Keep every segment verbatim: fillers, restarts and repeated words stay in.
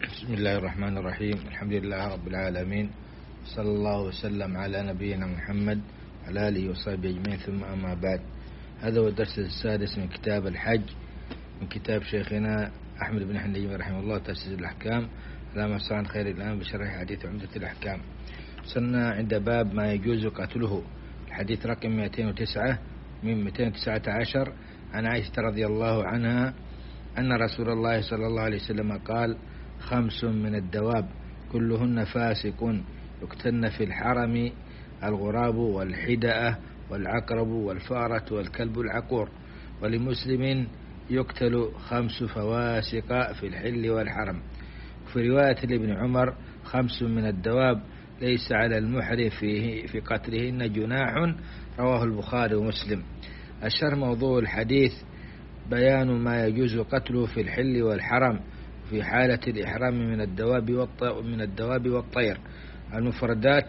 بسم الله الرحمن الرحيم. الحمد لله رب العالمين، صلى الله وسلم على نبينا محمد وعلى آله وصحبه أجمعين، ثم أما بعد. هذا هو الدرس السادس من كتاب الحج من كتاب شيخنا أحمد بن حنبل رحمه الله، تأسيس الأحكام على مسعى خير الآن بشرح حديث عمدة الأحكام. وصلنا عند باب ما يجوز قتله، الحديث رقم مئتين وتسعة من مئتين وتسعة عشر عن عائشة رضي الله عنها أن رسول الله صلى الله عليه وسلم قال: خمس من الدواب كلهن فاسق يقتلن في الحرم: الغراب والحدأة والعقرب والفارة والكلب العقور. ولمسلم: يقتل خمس فواسق في الحل والحرم. في رواية لابن عمر: خمس من الدواب ليس على المحرم فيه في قتلهن جناح، رواه البخاري ومسلم. الشرح: موضوع الحديث بيان ما يجوز قتله في الحل والحرم في حالة الإحرام من الدواب من الدواب والطير. المفردات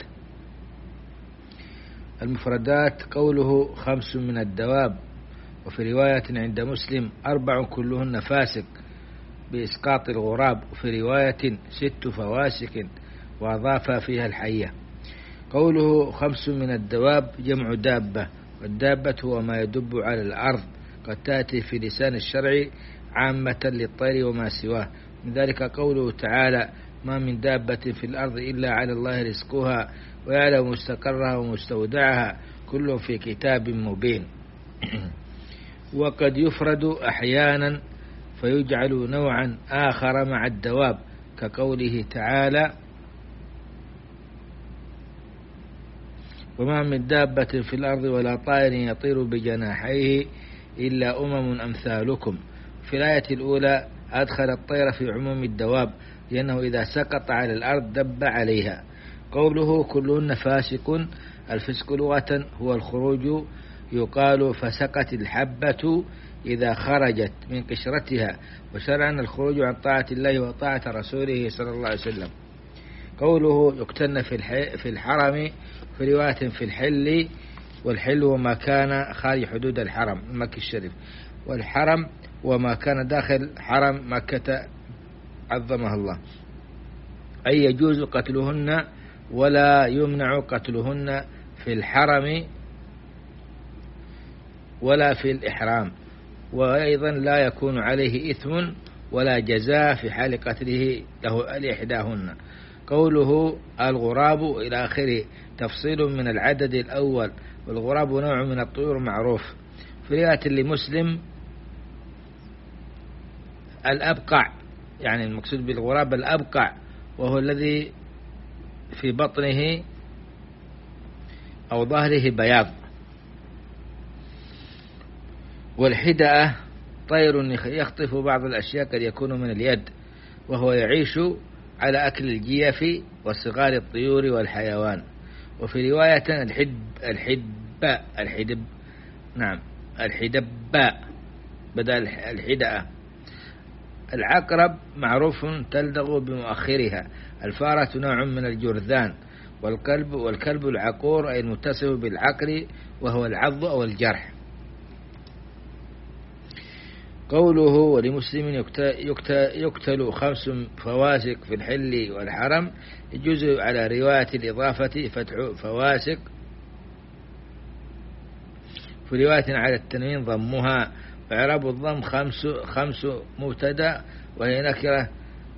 المفردات قوله خمس من الدواب، وفي رواية عند مسلم: أربع كلهن فاسق بإسقاط الغراب، وفي رواية: ست فواسق وأضاف فيها الحية. قوله خمس من الدواب جمع دابة، والدابة هو ما يدب على الأرض، قد تأتي في لسان الشرع عامة للطير وما سواه. من ذلك قوله تعالى: ما من دابة في الأرض إلا على الله رزقها ويعلم مستقرها ومستودعها كل في كتاب مبين. وقد يفرد أحيانا فيجعل نوعا آخر مع الدواب، كقوله تعالى: وما من دابة في الأرض ولا طائر يطير بجناحيه إلا أمم أمثالكم. في الآية الأولى أدخل الطير في عموم الدواب، لأنه إذا سقط على الأرض دب عليها. قوله كلهن فاسق، الفسق لغة هو الخروج، يقال فسقت الحبة إذا خرجت من قشرتها، وشرعا الخروج عن طاعة الله وطاعة رسوله صلى الله عليه وسلم. قوله يقتلن في الحرم، في رواية في الحل، والحل وما كان خارج حدود الحرم المكي الشريف، والحرم وما كان داخل حرم مكة عظمها الله، أي يجوز قتلهن ولا يمنع قتلهن في الحرم ولا في الإحرام، وأيضا لا يكون عليه إثم ولا جزاء في حال قتله له لإحداهن. قوله الغراب إلى آخره تفصيل من العدد الأول، والغراب نوع من الطيور معروف. في رواية لمسلم: الأبقع، يعني المقصود بالغراب الأبقع، وهو الذي في بطنه أو ظهره بياض. والحدأة طير يخطف بعض الأشياء قد يكون من اليد، وهو يعيش على أكل الجيف وصغار الطيور والحيوان. وفي رواية الحدب الحدباء الحدب نعم الحدباء بدل الحدأة. العقرب معروف تلدغ بمؤخرها. الفارة نوع من الجرذان. والكلب والكلب العقور أي المتصف بالعقر، وهو العض أو الجرح. قوله ولمسلم يقتل خمس فواسق في الحل والحرم، يجوز على رواية الإضافة فتح فواسق، في رواية على التنوين ضمها. وإعراب الضم خمس خمس مبتدأ، وهي نكرة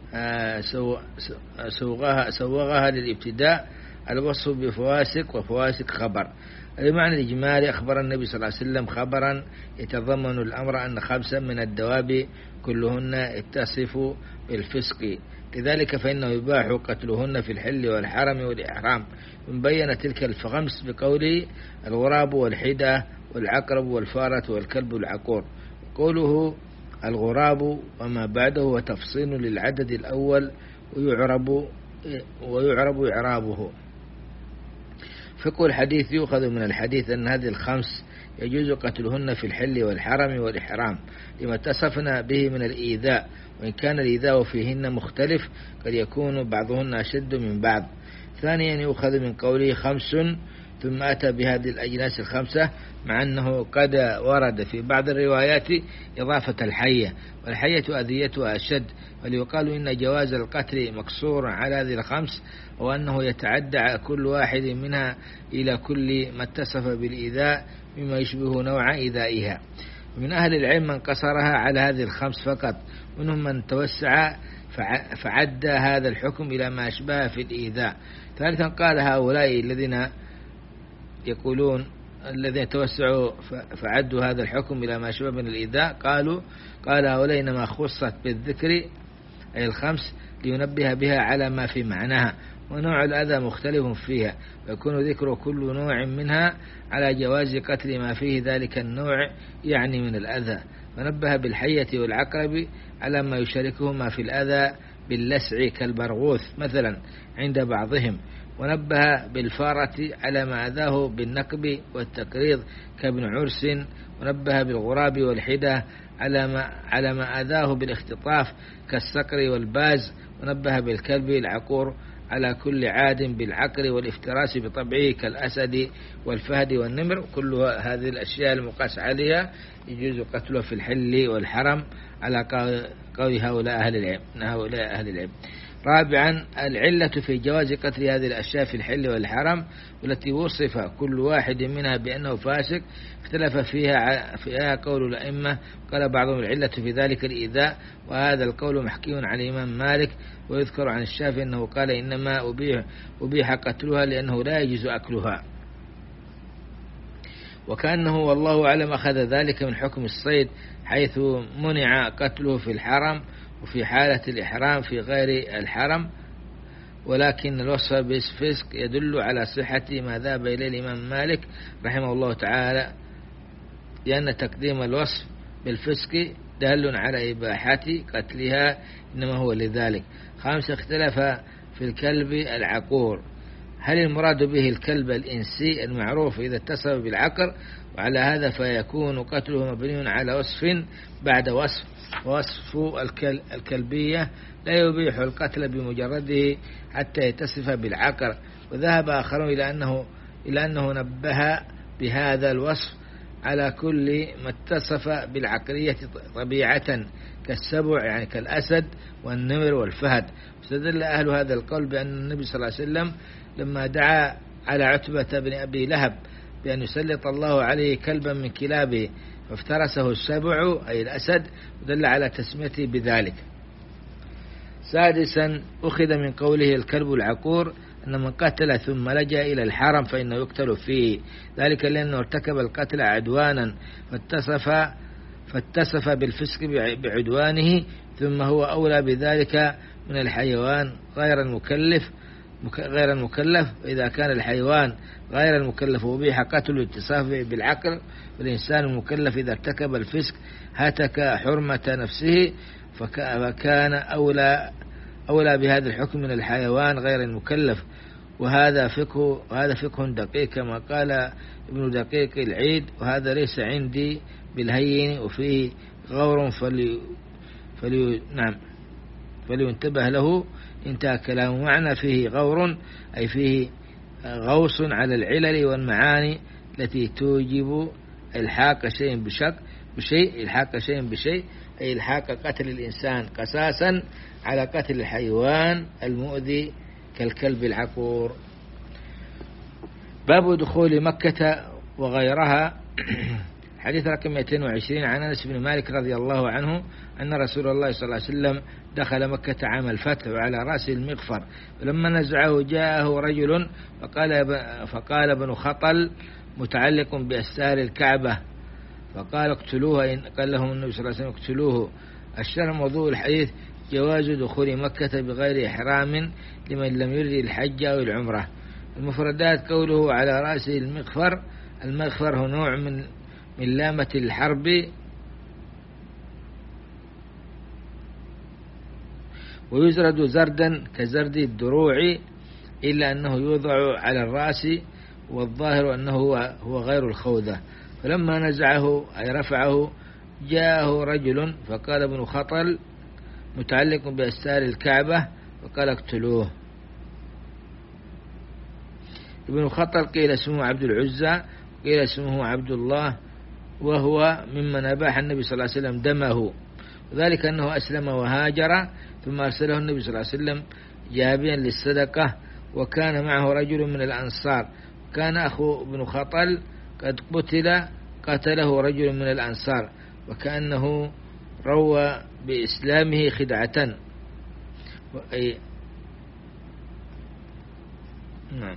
سوغها سوغها للابتداء، الوصف بفواسق وفواسق خبر. المعنى الإجمالي: أخبر النبي صلى الله عليه وسلم خبرا يتضمن الأمر أن خمسا من الدواب كلهن اتصف بالفسق، لذلك فإنه يباح قتلهن في الحل والحرم والإحرام. مبين تلك الخمس بقوله الغراب والحدة والعقرب والفارة والكلب العقور. قوله الغراب وما بعده وتفصيل للعدد الأول، ويعرب ويعرب إعرابه. فقه الحديث: يؤخذ من الحديث أن هذه الخمس يجوز قتلهن في الحل والحرم والإحرام لما اتصفنا به من الإيذاء، وإن كان الإيذاء فيهن مختلف، قد يكون بعضهن أشد من بعض. ثانيا يؤخذ من قوله خمس ثم أتى بهذه الأجناس الخمسة، مع أنه قد ورد في بعض الروايات إضافة الحية، والحية أذيتها أشد، وليقال إن جواز القتل مقصور على هذه الخمس، وأنه يتعدى كل واحد منها إلى كل ما اتصف بالإيذاء مما يشبه نوع إيذائها. ومن أهل العلم من قصرها على هذه الخمس فقط، منهم من توسع فعد هذا الحكم إلى ما أشبه في الإيذاء. ثالثا قال هؤلاء الذين يقولون الذين توسعوا فعدوا هذا الحكم إلى ما أشبه من الإيذاء، قالوا قال هؤلاء إنما خصت بالذكر أي الخمس لينبه بها على ما في معناها، ونوع الأذى مختلف فيها، ويكون ذكر كل نوع منها على جواز قتل ما فيه ذلك النوع يعني من الأذى. ونبه بالحية والعقرب على ما يشاركهما في الأذى باللسع كالبرغوث مثلا عند بعضهم، ونبه بالفارة على ما أذاه بالنقب والتقريض كابن عرس، ونبه بالغراب والحدة على ما, على ما أذاه بالاختطاف كالصقر والباز، ونبه بالكلب العقور على كل عاد بالعقر والافتراس بطبعه كالأسد والفهد والنمر. كل هذه الأشياء المقاس عليها يجوز قتلها في الحل والحرم على قول هؤلاء أهل العلم هؤلاء أهل العلم. رابعا العلة في جواز قتل هذه الأشياء في الحل والحرم، والتي وصف كل واحد منها بأنه فاسق، اختلف فيها فيها قول الأئمة. قال بعضهم العلة في ذلك الإيذاء، وهذا القول محكي عن الإمام مالك، ويذكر عن الشافعي أنه قال إنما أبيح, أبيح قتلها لأنه لا يجوز أكلها، وكأنه والله أعلم أخذ ذلك من حكم الصيد، حيث منع قتله في الحرم وفي حالة الإحرام في غير الحرم. ولكن الوصف بالفسق يدل على صحة ما ذهب إليه الإمام مالك رحمه الله تعالى، لأن تقديم الوصف بالفسق دال على إباحة قتلها، إنما هو لذلك. خامسا اختلف في الكلب العقور، هل المراد به الكلب الإنسي المعروف إذا اتصف بالعقر؟ وعلى هذا فيكون قتله مبني على وصف بعد وصف، ووصف الكلبية لا يبيح القتل بمجرده حتى يتصف بالعقر. وذهب آخرون إلى أنه, إلى أنه نبه بهذا الوصف على كل ما اتصف بالعقرية طبيعة كالسبع يعني كالأسد والنمر والفهد. استدل أهل هذا القول بأن النبي صلى الله عليه وسلم لما دعا على عتبة بن أبي لهب بأن يسلط الله عليه كلبا من كلابه فافترسه السبع أي الأسد، ودل على تسميته بذلك. سادسا أخذ من قوله الكلب العقور أن من قتل ثم لجأ إلى الحرم فإنه يقتل فيه، ذلك لأنه ارتكب القتل عدوانا فاتصف, فاتصف بالفسق بعدوانه، ثم هو أولى بذلك من الحيوان غير المكلف غير المكلف. وإذا كان الحيوان غير المكلف وبيح قتل اتصافه بالعقل، والإنسان المكلف إذا ارتكب الفسق هتك حرمة نفسه، فكان أولى أولى بهذا الحكم من الحيوان غير المكلف. وهذا فقه وهذا فقه دقيق كما قال ابن دقيق العيد، وهذا ليس عندي بالهين وفيه غور فلي فلي نعم فلينتبه له. انتهى كلامه. معنى فيه غور أي فيه غوص على العلل والمعاني التي توجب الحاق شيء بشك بشيء الحاق شيء بشيء أي الحاق قتل الإنسان قساسا على قتل الحيوان المؤذي كالكلب العقور. باب دخول مكة وغيرها. حديث رقم مئتين وعشرين عن أنس بن مالك رضي الله عنه أن رسول الله صلى الله عليه وسلم دخل مكة عام الفتح وعلى رأسه المغفر، فلما نزعه جاءه رجل فقال, فقال ابن خطل متعلق بأستار الكعبة فقال اقتلوه. قال لهم النبي صلى الله عليه وسلم اقتلوه. الشرح موضوع الحديث جواز دخول مكة بغير إحرام لمن لم يرد الحج أو العمرة. المفردات قوله على رأسه المغفر، المغفر هو نوع من من لامة الحرب ويزرد زردا كزرد الدروع، إلا أنه يوضع على الرأس، والظاهر أنه هو غير الخوذة. فلما نزعه أي رفعه جاءه رجل فقال ابن خطل متعلق بأستار الكعبة فقال اقتلوه. ابن خطل قيل اسمه عبد العزى، قيل اسمه عبد الله، وهو ممن أباح النبي صلى الله عليه وسلم دمه، وذلك أنه أسلم وهاجر ثم أرسله النبي صلى الله عليه وسلم جابيا للصدقة، وكان معه رجل من الأنصار، كان أخو ابن خطل قد قتل قتله رجل من الأنصار، وكأنه روى بإسلامه خدعة. أي نعم.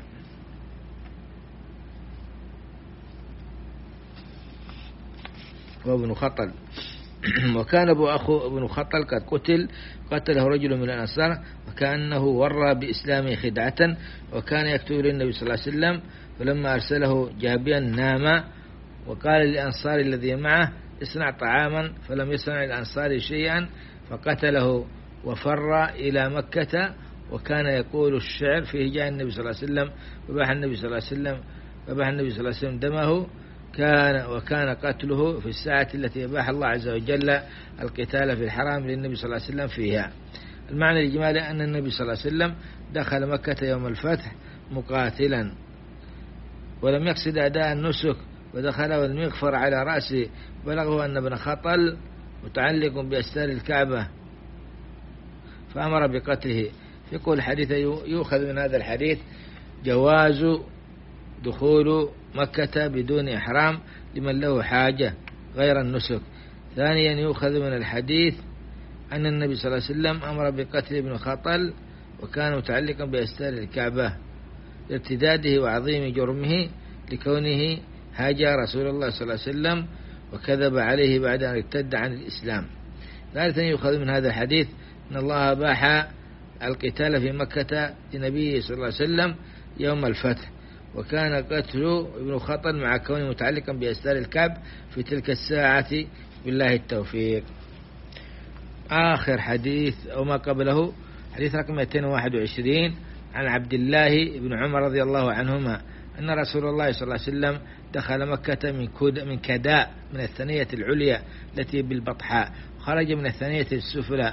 وابن خطل وكان أبو أخو ابن خطل قد قتل قتله رجل من الأنصار، وكأنه ورى بإسلامه خدعة، وكان يكتب للنبي صلى الله عليه وسلم، فلما أرسله جابيا نام، وقال للأنصار الذي معه اصنع طعاما، فلم يصنع الأنصار شيئا فقتله وفر إلى مكة، وكان يقول الشعر فيه جاء النبي صلى الله عليه وسلم فباح النبي صلى الله عليه وسلم فباح النبي صلى الله عليه وسلم دمه، كان وكان قتله في الساعة التي أباح الله عز وجل القتال في الحرام للنبي صلى الله عليه وسلم فيها. المعنى الإجمالي أن النبي صلى الله عليه وسلم دخل مكة يوم الفتح مقاتلا، ولم يقصد أداء النسك، ودخل والمغفر على رأسه، بلغه أن ابن خطل متعلق بأستار الكعبة فأمر بقتله. يقول الحديث يؤخذ من هذا الحديث جواز دخول مكة بدون إحرام لمن له حاجة غير النسك. ثانيا يؤخذ من الحديث أن النبي صلى الله عليه وسلم أمر بقتل ابن خطل، وكان متعلقا بأستار الكعبة لارتداده وعظيم جرمه لكونه هاجى رسول الله صلى الله عليه وسلم وكذب عليه بعد أن ارتد عن الإسلام. ثالثا يؤخذ من هذا الحديث أن الله باح القتال في مكة لنبيه صلى الله عليه وسلم يوم الفتح، وكان قتل ابن خطل مع كونه متعلقا بأستار الكعب في تلك الساعة بالله التوفيق. آخر حديث أو ما قبله حديث رقم مئتين وواحد وعشرين عن عبد الله بن عمر رضي الله عنهما أن رسول الله صلى الله عليه وسلم دخل مكة من من كداء من الثنية العليا التي بالبطحاء، خرج من الثنية السفلى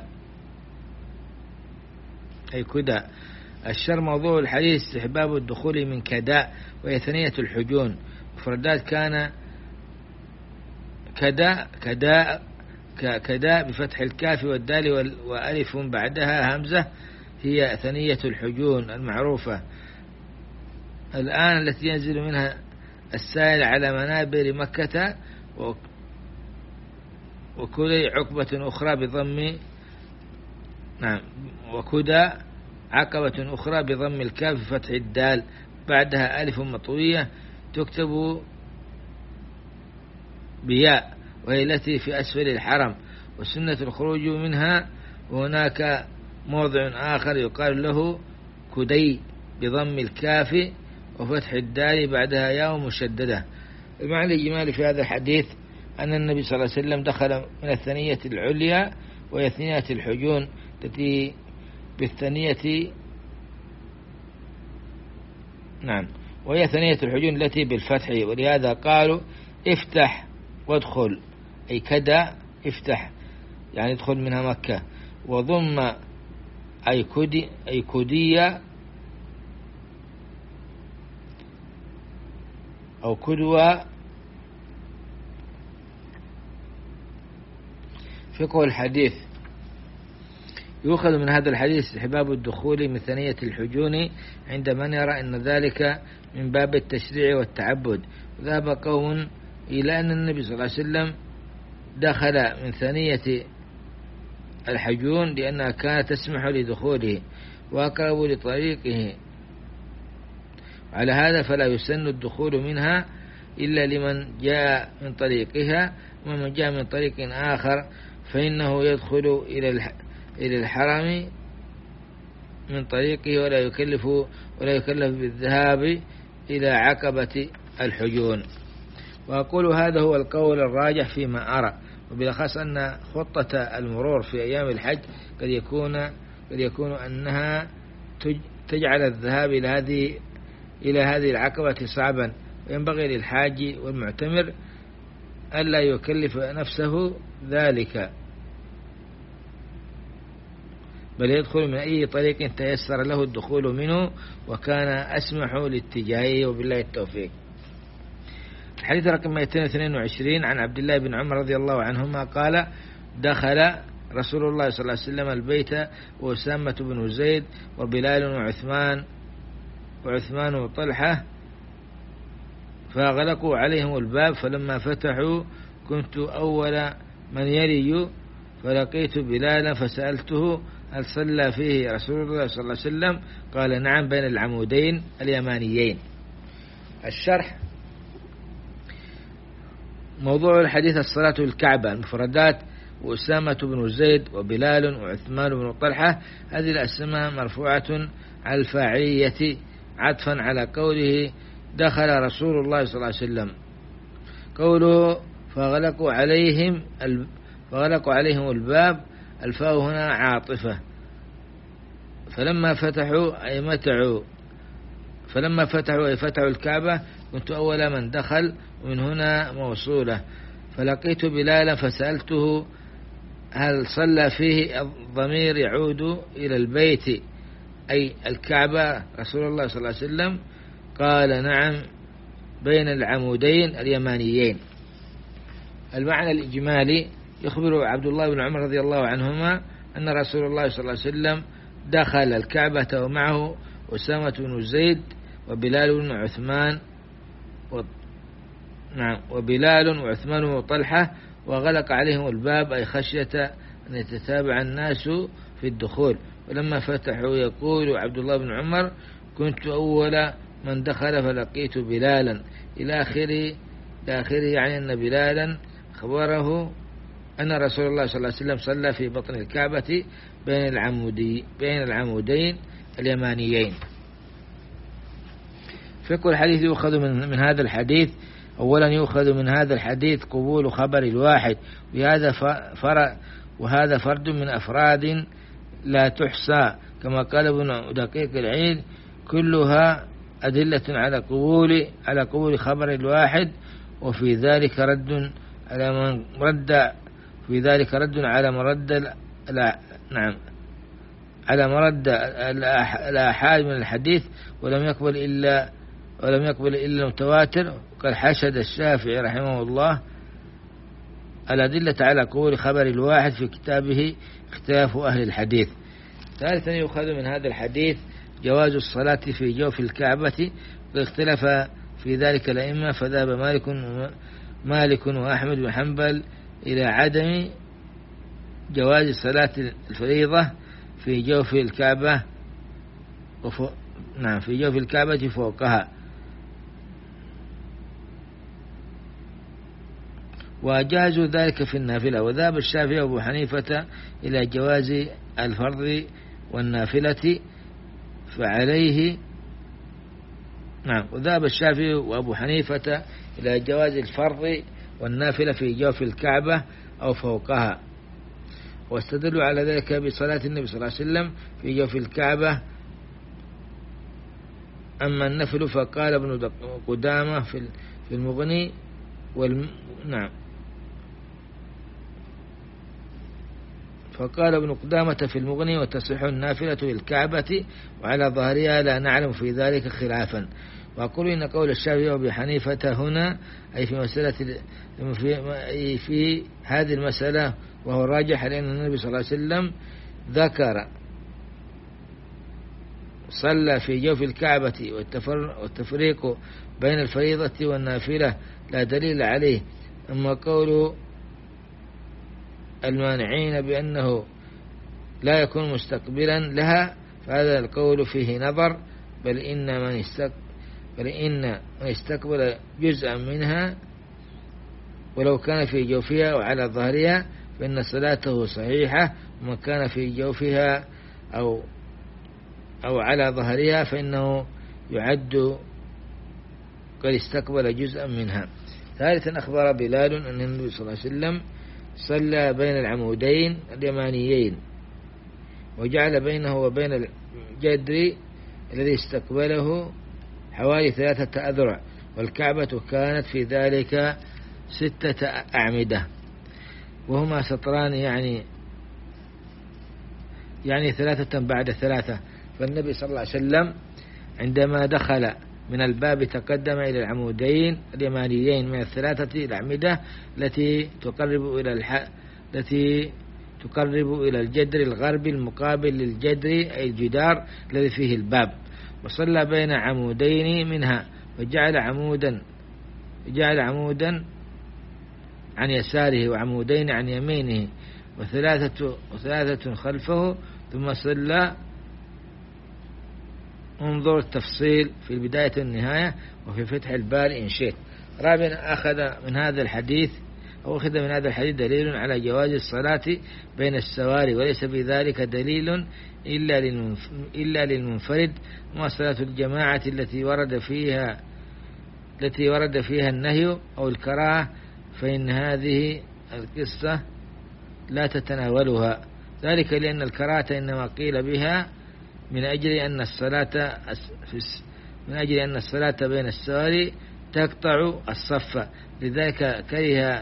أي كدى. الشر موضوع الحديث استحباب الدخول من كداء، وهي ثنية الحجون. مفردات كان كداء كداء كداء بفتح الكاف والدال وألف بعدها همزة، هي ثنية الحجون المعروفة الآن التي ينزل منها السائل على منابر مكة، وكدي عقبة أخرى بضم نعم وكدى عقبة أخرى بضم الكاف فتح الدال بعدها ألف مطوية تكتب بياء، وهي التي في أسفل الحرم، وسنة الخروج منها. وهناك موضع آخر يقال له كدي بضم الكاف وفتح الدال بعدها ياء مشددة. المعنى الإجمالي في هذا الحديث أن النبي صلى الله عليه وسلم دخل من الثنية العليا وهي ثنية الحجون التي بالثنية نعم وهي ثنية الحجون التي بالفتح، ولهذا قالوا افتح وادخل، أي كدا افتح يعني ادخل منها مكة، وضم أي كدي أي كدية أو كدوة. فقه الحديث يؤخذ من هذا الحديث استحباب الدخول من ثنية الحجون عند من يرى أن ذلك من باب التشريع والتعبد. ذهب قوم إلى أن النبي صلى الله عليه وسلم دخل من ثنية الحجون لأنها كانت تسمح لدخوله وأقرب لطريقه، على هذا فلا يسن الدخول منها إلا لمن جاء من طريقها، ومن جاء من طريق آخر فإنه يدخل إلى الحرم من طريقه ولا يكلف ولا يكلف بالذهاب إلى عقبة الحجون. وأقول هذا هو القول الراجح فيما أرى، وبالأخص أن خطة المرور في أيام الحج قد يكون قد يكون أنها تجعل الذهاب إلى هذه إلى هذه العقبة صعبا، وينبغي للحاج والمعتمر ألا يكلف نفسه ذلك. بل يدخل من أي طريق تيسر له الدخول منه وكان أسمح لاتجاهه، وبالله التوفيق. الحديث رقم مئتين واثنين وعشرين عن عبد الله بن عمر رضي الله عنهما قال: دخل رسول الله صلى الله عليه وسلم البيت وأسامة بن زيد وبلال وعثمان وعثمان وطلحة فأغلقوا عليهم الباب، فلما فتحوا كنت أول من يلي، فلقيت بلالا فسألته: هل صلى فيه رسول الله صلى الله عليه وسلم؟ قال: نعم، بين العمودين اليمانيين. الشرح: موضوع الحديث الصلاة الكعبة. المفردات: وأسامة بن زيد وبلال وعثمان بن طلحة. هذه الأسماء مرفوعة على الفاعلية عطفا على قوله: دخل رسول الله صلى الله عليه وسلم. قوله: فغلقوا عليهم فغلقوا عليهم الباب، الفاء هنا عاطفة. فلما فتحوا أي متعوا فلما فتحوا أي فتحوا الكعبة كنت أول من دخل، ومن هنا موصولة. فلقيت بلالا فسألته: هل صلى فيه؟ الضمير يعود إلى البيت أي الكعبة رسول الله صلى الله عليه وسلم. قال: نعم، بين العمودين اليمانيين. المعنى الإجمالي: يخبر عبد الله بن عمر رضي الله عنهما أن رسول الله صلى الله عليه وسلم دخل الكعبة ومعه أسامة بن زيد وبلال وعثمان و... نعم وبلال وعثمان وطلحة، وغلق عليهم الباب أي خشية أن يتتابع الناس في الدخول. ولما فتحوا يقول عبد الله بن عمر: كنت أول من دخل فلقيت بلالا، إلى آخره إلى آخره يعني أن بلالا خبره أن رسول الله صلى الله عليه وسلم صلى في بطن الكعبة بين العمودي بين العمودين اليمانيين. فقه الحديث: يؤخذ من, من هذا الحديث: أولا يؤخذ من هذا الحديث قبول خبر الواحد، وهذا فرد وهذا فرد من أفراد لا تحصى، كما قال ابن دقيق العيد: كلها أدلة على قبول على قبول خبر الواحد، وفي ذلك رد على من رد في ذلك رد على مرد لا نعم على مرد الآحاد من الحديث، ولم يقبل إلا ولم يقبل إلا المتواتر. وقد حشد الشافعي رحمه الله الأدلة على قبول خبر الواحد في كتابه اختلاف أهل الحديث. ثالثا يؤخذ من هذا الحديث جواز الصلاة في جوف الكعبة، واختلف في ذلك الأئمة، فذهب مالك مالك وأحمد بن حنبل إلى عدم جواز صلاة الفريضة في جوف الكعبة وفوق نعم في جوف الكعبة فوقها، وجازوا ذلك في النافلة. وذهب الشافعي وأبو حنيفة إلى جواز الفرض والنافلة، فعليه نعم وذهب الشافعي وأبو حنيفة إلى جواز الفرض والنافلة في جوف الكعبة أو فوقها، واستدلوا على ذلك بصلاة النبي صلى الله عليه وسلم في جوف الكعبة. أما النفل فقال ابن قدامة في المغني والم... نعم فقال ابن قدامة في المغني: وتصح النافلة للكعبة وعلى ظهرها لا نعلم في ذلك خلافا. وأقول إن قول الشافعي وأبي حنيفة هنا أي في مسألة في, في هذه المسألة، وهو الراجح، لأن النبي صلى الله عليه وسلم ذكر صلى في جوف الكعبة، والتفريق بين الفريضة والنافلة لا دليل عليه. أما قول المانعين بأنه لا يكون مستقبلا لها فهذا القول فيه نظر، بل إن من استقبل بل إن من استقبل جزءا منها ولو كان في جوفها أو على ظهرها فإن صلاته صحيحة، ومن كان في جوفها أو أو على ظهرها فإنه يعد قد استقبل جزءا منها. ثالثا أخبر بلال أن النبي صلى الله عليه وسلم صلى بين العمودين اليمانيين، وجعل بينه وبين الجدر الذي استقبله حوالي ثلاثة أذرع، والكعبة كانت في ذلك ستة أعمدة، وهما سطران يعني يعني ثلاثة بعد ثلاثة. فالنبي صلى الله عليه وسلم عندما دخل من الباب تقدم إلى العمودين اليمانيين من الثلاثة الأعمدة التي تقرب إلى الح... التي تقرب إلى الجدر الغربي المقابل للجدر أي الجدار الذي فيه الباب، وصلى بين عمودين منها، وجعل عمودا جعل عمودا عن يساره وعمودين عن يمينه وثلاثة وثلاثة خلفه، ثم صلى. انظر التفصيل في البداية والنهاية وفي فتح البال إن شئت. رابعا أخذ من هذا الحديث أو أخذ من هذا الحديث دليل على جواز الصلاة بين السواري، وليس في ذلك دليل إلا إلا للمنفرد، وصلاة الجماعة التي ورد فيها التي ورد فيها النهي أو الكراهة، فإن هذه القصة لا تتناولها، ذلك لأن الكراهة إنما قيل بها من أجل أن الصلاة من أجل أن الصلاة بين السواري تقطع الصف، لذلك كره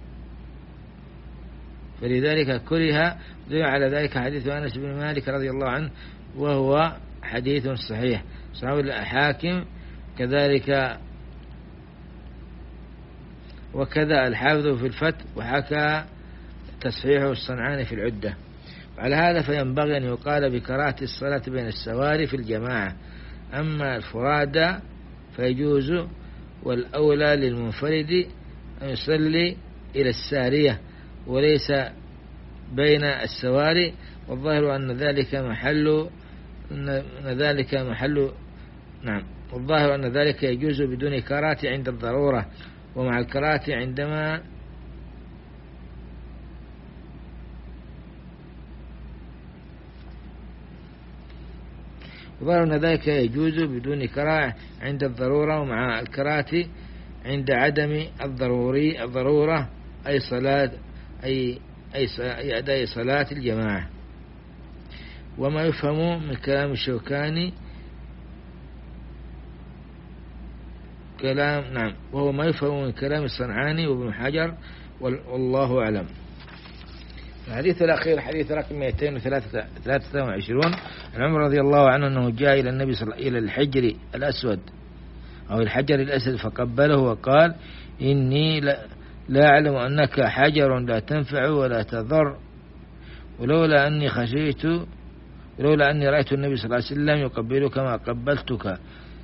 فلذلك كره. دل على ذلك حديث أنس بن مالك رضي الله عنه، وهو حديث صحيح صحيح الحاكم كذلك، وكذا الحافظ في الفتح، وحكى تصحيحه الصنعاني في العدة. وعلى هذا فينبغي أن يقال بكراهة الصلاة بين السواري في الجماعة، أما الفرادى فيجوز، والأولى للمنفرد أن يصلي إلى السارية وليس بين السواري، والظاهر أن ذلك محل أن ذلك محل نعم والظاهر أن ذلك يجوز بدون كراهة عند الضرورة، ومع الكراهة عندما وظاهر أن ذلك يجوز بدون كراهة عند الضرورة، ومع الكراهة عند عدم الضروري الضرورة أي صلاة أي أي أداء صلاة الجماعة. وما يفهم من كلام الشوكاني كلام نعم وهو ما يفهم من كلام الصنعاني وابن حجر، والله أعلم. الحديث الأخير حديث رقم مئتين وثلاثة وعشرين عن عمر رضي الله عنه أنه جاء إلى النبي صلى الله عليه وسلم إلى الحجر الأسود أو الحجر الأسود فقبله وقال: إني لا أعلم أنك حجر لا تنفع ولا تضر، ولولا أني خشيت ولولا أني رأيت النبي صلى الله عليه وسلم يقبلك ما قبلتك.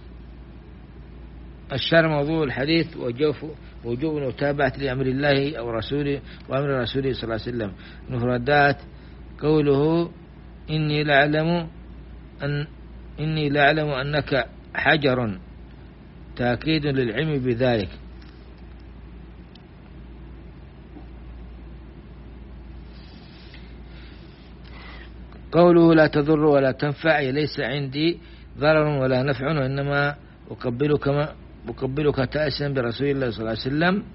الشر موضوع الحديث وجوب متابعة لأمر الله أو رسوله وأمر رسوله صلى الله عليه وسلم. مفردات قوله: إني لا أعلم أن إني لا أعلم أنك حجر، تأكيد للعلم بذلك. قوله لا تضر ولا تنفع، ليس عندي ضرر ولا نفع، وإنما أقبلك ما أقبلك تأسيا برسول الله صلى الله عليه وسلم.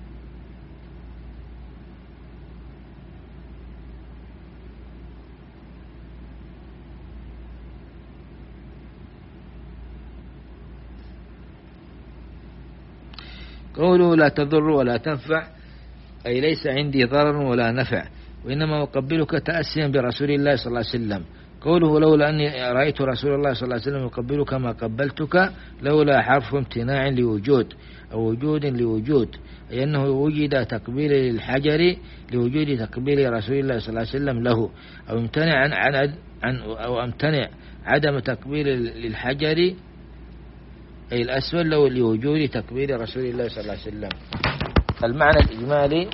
قوله لا تضر ولا تنفع أي ليس عندي ضرر ولا نفع، وإنما أقبلك تأسيا برسول الله صلى الله عليه وسلم. قوله لولا أني رأيت رسول الله صلى الله عليه وسلم يقبلك ما قبلتك، لولا حرف امتناع لوجود أو وجود لوجود، أي أنه وجد تقبيل للحجر لوجود تقبيل رسول الله صلى الله عليه وسلم له، أو امتنع عن, عن, عن أو امتنع عدم تقبيل للحجر أي الأسود لو لوجود تقبيل رسول الله صلى الله عليه وسلم. المعنى الإجمالي: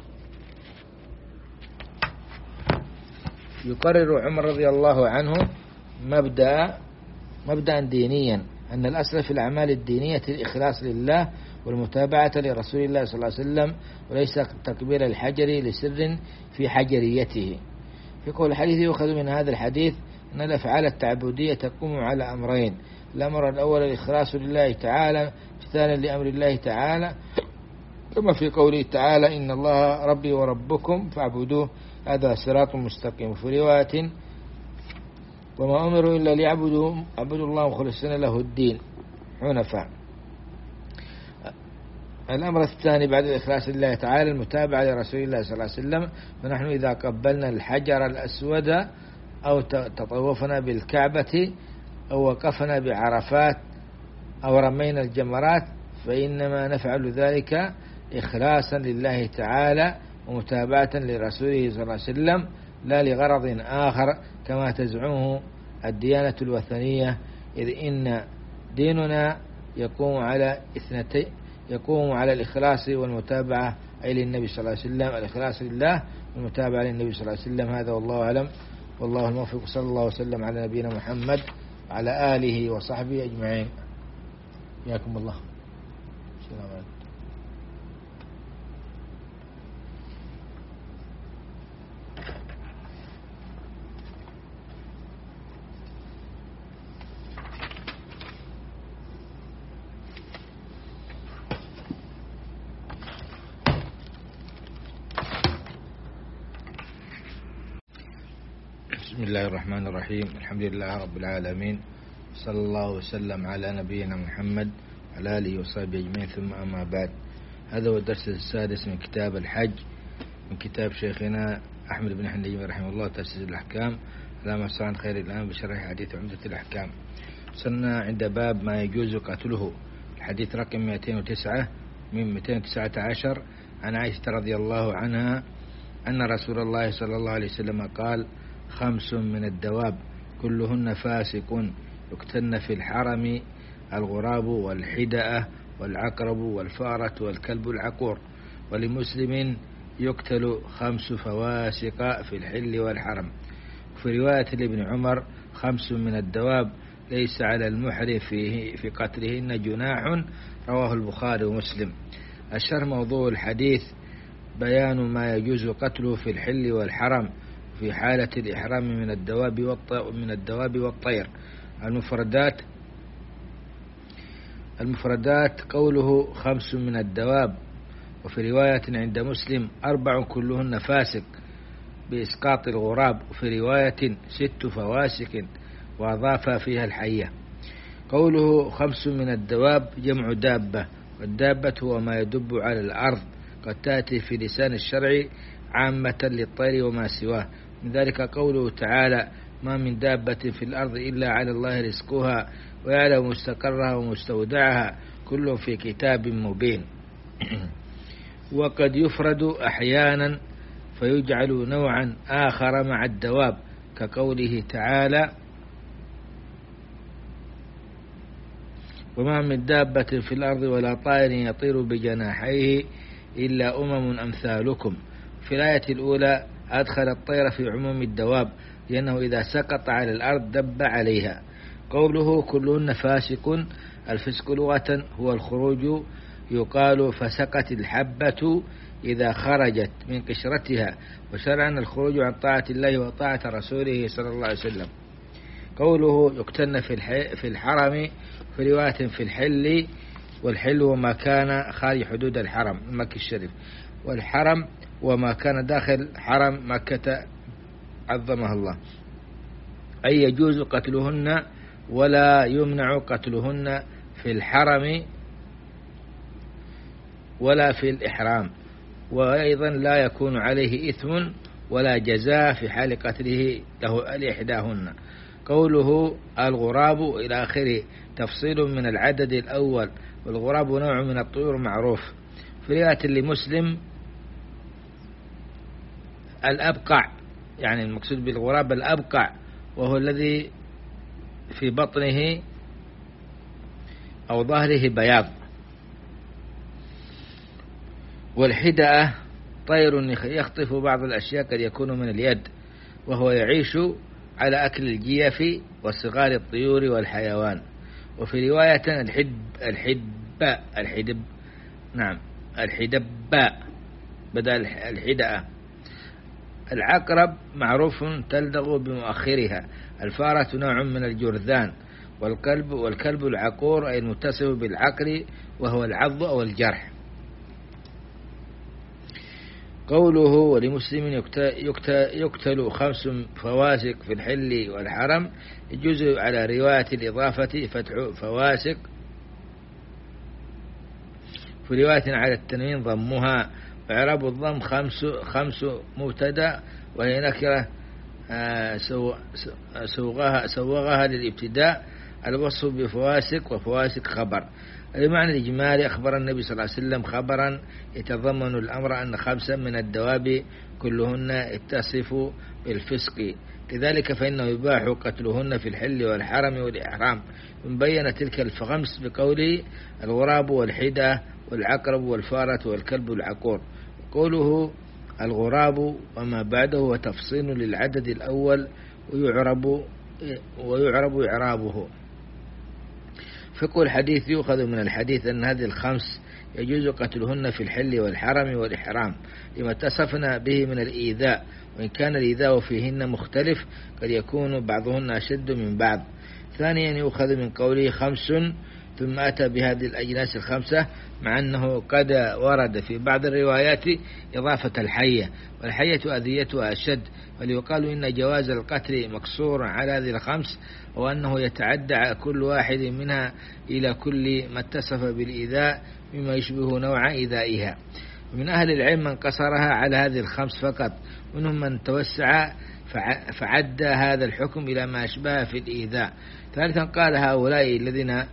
يقرر عمر رضي الله عنه مبدأ مبدأ دينيا، أن الأصل في الأعمال الدينية الإخلاص لله والمتابعة لرسول الله صلى الله عليه وسلم، وليس تقبيل الحجر لسر في حجريته. في قول الحديث يؤخذ من هذا الحديث أن الأفعال التعبدية تقوم على أمرين: الأمر الأول الإخلاص لله تعالى امتثالا لأمر الله تعالى، كما في قوله تعالى: إن الله ربي وربكم فاعبدوه هذا صراط مستقيم. في رواية: وما أمروا إلا ليعبدوا عبدوا الله مخلصين له الدين حنفاء. الأمر الثاني بعد الإخلاص لله تعالى المتابعة لرسول الله صلى الله عليه وسلم، فنحن إذا قبلنا الحجر الأسود أو تطوفنا بالكعبة أو وقفنا بعرفات أو رمينا الجمرات، فإنما نفعل ذلك إخلاصا لله تعالى ومتابعة لرسوله صلى الله عليه وسلم، لا لغرض آخر كما تزعمه الديانة الوثنية، إذ إن ديننا يقوم على اثنتين، يقوم على الإخلاص والمتابعة أي للنبي صلى الله عليه وسلم، الإخلاص لله والمتابعة للنبي صلى الله عليه وسلم. هذا والله أعلم، والله الموفق. صلى الله وسلم على نبينا محمد وعلى آله وصحبه أجمعين. حياكم الله. السلام عليكم. بسم الله الرحمن الرحيم. الحمد لله رب العالمين، صلى الله وسلم على نبينا محمد وعلى آله وصحبه أجمعين، ثم أما بعد. هذا هو الدرس السادس من كتاب الحج، من كتاب شيخنا أحمد بن حنبل رحمه الله تأسيس الأحكام على ما صار خير الآن بشرح حديث عمدة الأحكام. وصلنا عند باب ما يجوز قتله، الحديث رقم مئتين وتسعة من مئتين وتسعة عشر، عن عائشة رضي الله عنها أن رسول الله صلى الله عليه وسلم قال: خمس من الدواب كلهن فاسق يقتلن في الحرم: الغراب والحدأة والعقرب والفارة والكلب العقور. ولمسلم: يقتل خمس فواسق في الحل والحرم. في رواية لابن عمر: خمس من الدواب ليس على المحرم فيه في قتلهن جناح. رواه البخاري ومسلم. الشرح موضوع الحديث بيان ما يجوز قتله في الحل والحرم في حالة الإحرام من الدواب من الدواب والطير. المفردات المفردات قوله خمس من الدواب، وفي رواية عند مسلم: أربع كلهن فاسق بإسقاط الغراب، وفي رواية: ست فواسق وأضاف فيها الحية. قوله خمس من الدواب جمع دابة، والدابة هو ما يدب على الأرض، قد تأتي في لسان الشرع عامة للطير وما سواه. من ذلك قوله تعالى: ما من دابة في الأرض إلا على الله رزقها ويعلم مستقرها ومستودعها كل في كتاب مبين. وقد يفرد أحيانا فيجعل نوعا آخر مع الدواب، كقوله تعالى: وما من دابة في الأرض ولا طائر يطير بجناحيه إلا أمم أمثالكم. في الآية الأولى أدخل الطير في عموم الدواب، لأنه إذا سقط على الأرض دب عليها. قوله كلهن فاسق، الفسق لغة هو الخروج، يقال فسقت الحبة إذا خرجت من قشرتها، وشرعا الخروج عن طاعة الله وطاعة رسوله صلى الله عليه وسلم. قوله يقتلن في الحرم، في رواية في الحل، والحل وما كان خارج حدود الحرم المكي الشريف، والحرم وما كان داخل حرم مكة عظمها الله، أي يجوز قتلهن ولا يمنع قتلهن في الحرم ولا في الإحرام، وأيضا لا يكون عليه إثم ولا جزاء في حال قتله له لإحداهن. قوله الغراب إلى آخره تفصيل من العدد الأول، والغراب نوع من الطيور معروف. في رواية لمسلم: الأبقع، يعني المقصود بالغراب الأبقع، وهو الذي في بطنه أو ظهره بياض. والحدأة طير يخطف بعض الأشياء قد يكون من اليد، وهو يعيش على أكل الجيف وصغار الطيور والحيوان. وفي رواية الحدب الحدباء الحدب نعم الحدباء بدل الحدأة. العقرب معروف تلدغ بمؤخرها. الفارة نوع من الجرذان. والكلب والكلب العقور أي المتصف بالعقر، وهو العض أو الجرح. قوله ولمسلم يقتل خمس فواسق في الحل والحرم، يجوز على رواية الإضافة فتح فواسق، في رواية على التنوين ضمها. وإعراب الضم خمس خمس مبتدأ وهي نكرة سوغها, سوغها للابتداء الوصف بفواسق وفواسق خبر. المعنى الإجمالي أخبر النبي صلى الله عليه وسلم خبرا يتضمن الأمر أن خمسا من الدواب كلهن اتصف بالفسق، لذلك فإنه يباح قتلهن في الحل والحرم والإحرام. مبين تلك الخمس بقوله الغراب والحدة والعقرب والفارة والكلب العقور. قوله الغراب وما بعده وتفصيل للعدد الأول ويعرب ويعرب إعرابه. فقه الحديث يؤخذ من الحديث أن هذه الخمس يجوز قتلهن في الحل والحرم والإحرام لما اتصفنا به من الإيذاء، وإن كان الإيذاء فيهن مختلف قد يكون بعضهن أشد من بعض. ثانيا يؤخذ من قوله خمس ثم أتى بهذه الأجناس الخمسة، مع أنه قد ورد في بعض الروايات إضافة الحية، والحية أذيتها أشد، وليقال إن جواز القتل مقصور على هذه الخمس، وأنه يتعدى كل واحد منها إلى كل ما اتصف بالإيذاء مما يشبه نوع إيذائها. من أهل العلم من قصرها على هذه الخمس فقط، منهم من توسع فعد هذا الحكم إلى ما أشبه في الإيذاء. ثالثا قال هؤلاء الذين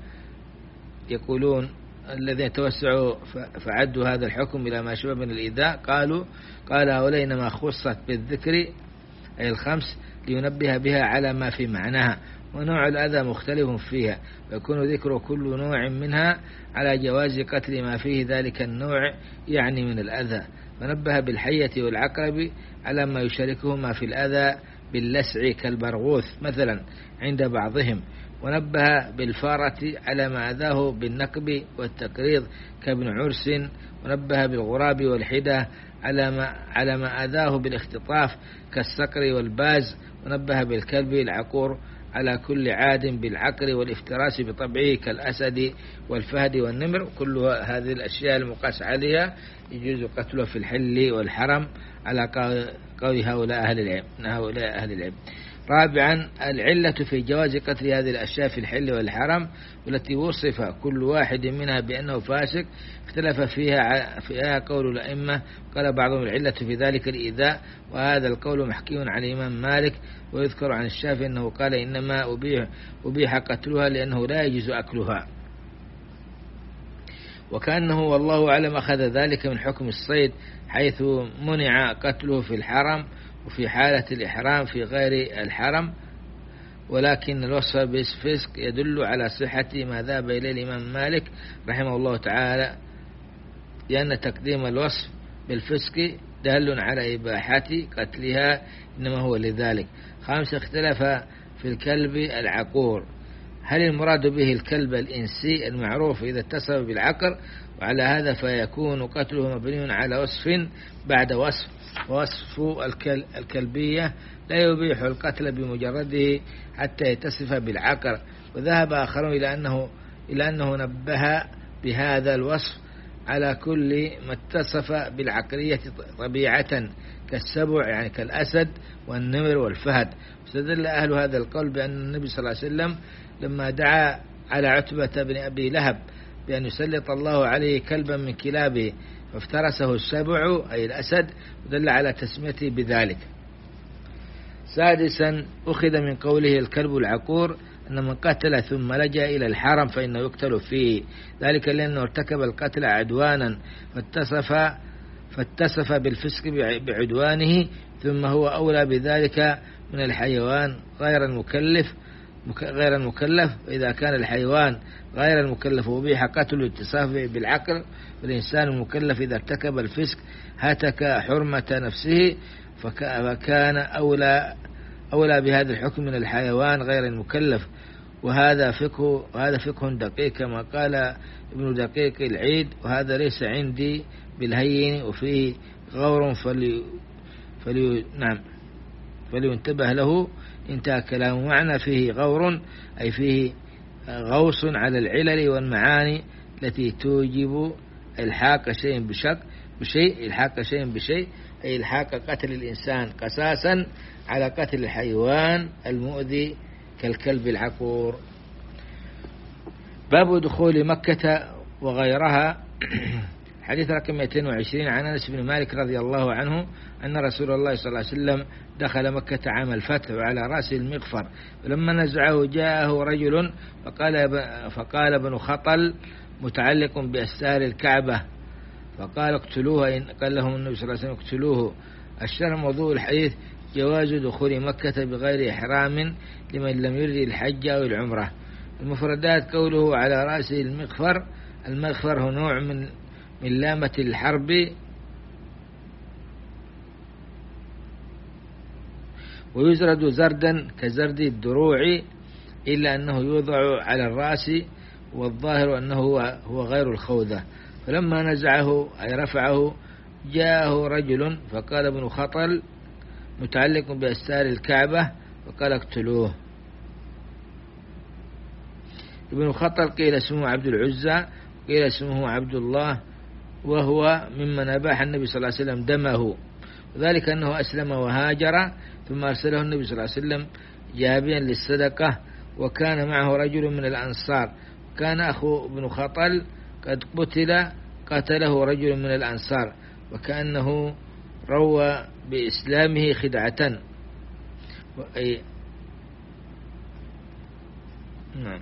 يقولون الذين توسعوا فعدوا هذا الحكم إلى ما أشبه من الإيذاء، قالوا قال هؤلاء إنما خصت بالذكر أي الخمس لينبه بها على ما في معناها، ونوع الأذى مختلف فيها، ويكون ذكر كل نوع منها على جواز قتل ما فيه ذلك النوع يعني من الأذى. فنبه بالحية والعقرب على ما يشاركهما في الأذى باللسع كالبرغوث مثلا عند بعضهم، ونبه بالفارة على ما أذاه بالنقب والتقريض كابن عرس، ونبه بالغراب والحدة على ما, على ما أذاه بالاختطاف كالصقر والباز، ونبه بالكلب العقور على كل عاد بالعقر والافتراس بطبعه كالأسد والفهد والنمر. كل هذه الأشياء المقاس عليها يجوز قتله في الحل والحرم على قول هؤلاء أهل العلم. هؤلاء أهل العلم. رابعا العلة في جواز قتل هذه الأشياء في الحل والحرم والتي وصف كل واحد منها بأنه فاسق اختلف فيها فيها قول الأئمة. قال بعضهم العلة في ذلك الإيذاء، وهذا القول محكي عن الإمام مالك، ويذكر عن الشافعي أنه قال إنما أبيح, أبيح قتلها لأنه لا يجوز أكلها، وكأنه والله أعلم أخذ ذلك من حكم الصيد حيث منع قتله في الحرم وفي حالة الإحرام في غير الحرم، ولكن الوصف بالفسق يدل على صحة ما ذهب إليه الإمام مالك رحمه الله تعالى، لأن تقديم الوصف بالفسق دال على إباحة قتلها إنما هو لذلك. خامس اختلف في الكلب العقور، هل المراد به الكلب الإنسي المعروف إذا اتصف بالعقر؟ وعلى هذا فيكون قتله مبني على وصف بعد وصف، ووصف الكلبية لا يبيح القتل بمجرده حتى يتصف بالعقر. وذهب آخرون إلى أنه, إلى أنه نبه بهذا الوصف على كل ما اتصف بالعقرية طبيعة كالسبع يعني كالأسد والنمر والفهد. استدل أهل هذا القول بأن النبي صلى الله عليه وسلم لما دعا على عتبة بن أبي لهب بأن يسلط الله عليه كلبا من كلابه فافترسه السبع أي الأسد، ودل على تسميته بذلك. سادسا أخذ من قوله الكلب العقور أن من قتل ثم لجأ إلى الحرم فإنه يقتل فيه، ذلك لأنه ارتكب القتل عدوانا فاتصف, فاتصف بالفسق بعدوانه، ثم هو أولى بذلك من الحيوان غير المكلف غير المكلف. وإذا كان الحيوان غير المكلف وبيح قتل اتصافه بالعقل، والإنسان المكلف إذا ارتكب الفسق هتك حرمة نفسه فكان أولى أولى بهذا الحكم من الحيوان غير المكلف. وهذا فقه وهذا فقه دقيق كما قال ابن دقيق العيد، وهذا ليس عندي بالهين وفيه غور فلي فلي نعم فلينتبه له. انتهى كلام معنى فيه غور أي فيه غوص على العلل والمعاني التي توجب الحاق شيء بشك بشيء الحاق شيء بشيء أي الحاق قتل الإنسان قساسا على قتل الحيوان المؤذي كالكلب العقور. باب دخول مكة وغيرها حديث رقم مئتين وعشرين عن أنس بن مالك رضي الله عنه أن رسول الله صلى الله عليه وسلم دخل مكة عام الفتح وعلى رأسه المغفر، فلما نزعه جاءه رجل فقال فقال ابن خطل متعلق بأستار الكعبة فقال اقتلوه، قال لهم النبي صلى الله عليه وسلم اقتلوه. الشرح موضوع الحديث جواز دخول مكة بغير إحرام لمن لم يرد الحج أو العمرة. المفردات قوله على رأسه المغفر، المغفر هو نوع من من لامة الحرب ويزرد زردا كزرد الدروع إلا أنه يوضع على الرأس، والظاهر أنه هو غير الخوذة. فلما نزعه أي رفعه جاءه رجل فقال ابن خطل متعلق بأستار الكعبة فقال اقتلوه. ابن خطل قيل اسمه عبد العزى قيل اسمه عبد الله، وهو ممن أباح النبي صلى الله عليه وسلم دمه، وذلك أنه أسلم وهاجر ثم أرسله النبي صلى الله عليه وسلم جابيا للصدقة، وكان معه رجل من الأنصار، كان أخو ابن خطل قد قتل قتله رجل من الأنصار، وكأنه روى بإسلامه خدعة. أي نعم